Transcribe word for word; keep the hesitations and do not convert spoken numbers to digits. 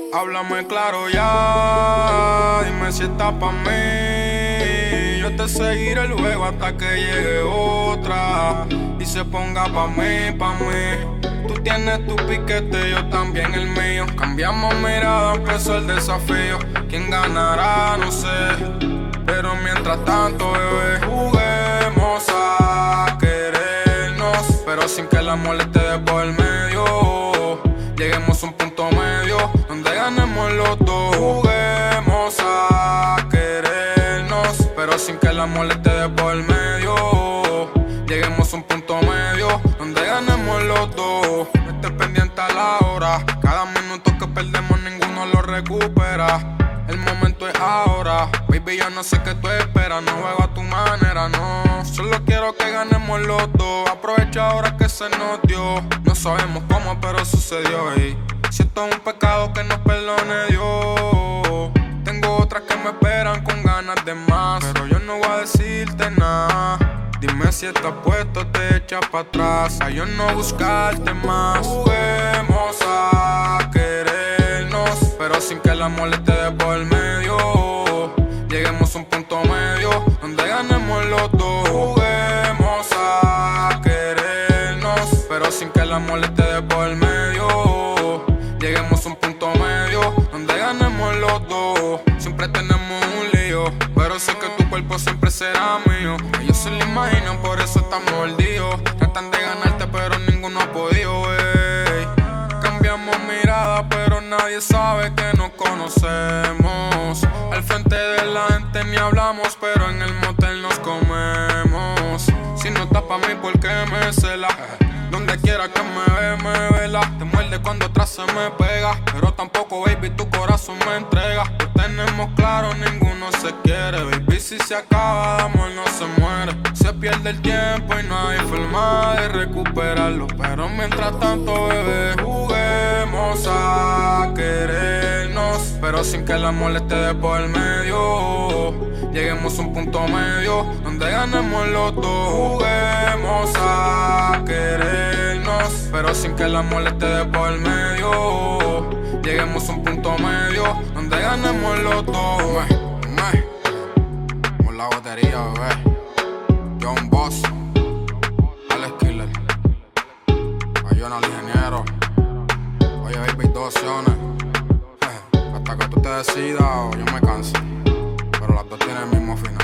Háblame claro ya, dime si estás pa' mí. Yo te seguiré luego hasta que llegue otra y se ponga pa' mí, pa' mí. Tú tienes tu piquete, yo también el mío. Cambiamos mirada, empezó el desafío. ¿Quién ganará? No sé. Pero mientras tanto, bebé, juguemos a querernos, pero sin que la moleste de por medio. Lleguemos a un punto medio donde ganemos los dos. Juguemos a querernos, pero sin que la moleste de por medio. Lleguemos a un punto medio donde ganemos los dos. Esté pendiente a la hora. Cada minuto que perdemos ninguno lo recupera. El momento es ahora. Baby, yo no sé qué tú esperas. No juego a tu manera, no. Solo quiero que ganemos los dos. Aprovecha ahora que se nos dio. No sabemos cómo, pero sucedió. Y si esto es un pecado, que nos perdone Dios. Tengo otras que me esperan con ganas de más, pero yo no voy a decirte nada. Dime si estás puesto, te echas para atrás. A yo no buscarte más. Juguemos a querernos, pero sin que la moleste de por medio. Lleguemos a un punto medio donde ganemos los dos. Juguemos a querernos, pero sin que la moleste de por medio. Lleguemos a un punto medio donde ganemos los dos. Siempre tenemos un lío, pero sé que tu cuerpo siempre será mío. Ellos se lo imaginan, por eso están mordidos. Tratan de ganarte, pero ninguno ha podido, ey. Cambiamos mirada, pero nadie sabe que nos conocemos. Al frente de la gente ni hablamos, pero en el motel nos comemos. Si no estás pa' mí, ¿por qué me cela? Donde quiera que me ve, me vela. Te muerde cuando atrás se me pega, pero tampoco, baby, tu corazón me entrega. Lo tenemos claro, ninguno se quiere. Baby, si se acaba de amor no se muere. Se pierde el tiempo y no hay forma de recuperarlo. Pero mientras tanto, bebé, juguemos a querernos, pero sin que la moleste de por medio. Lleguemos a un punto medio donde ganemos los dos. Juguemos a querernos, pero sin que la moleste de por medio. Lleguemos a un punto medio donde ganemos los dos. Me, me, por la batería, bebé. John Boss, Alex Killer, Ayona el ingeniero. Oye, baby, hay dos opciones. Hasta que tú te decidas o yo me canso, pero las dos tienen el mismo final.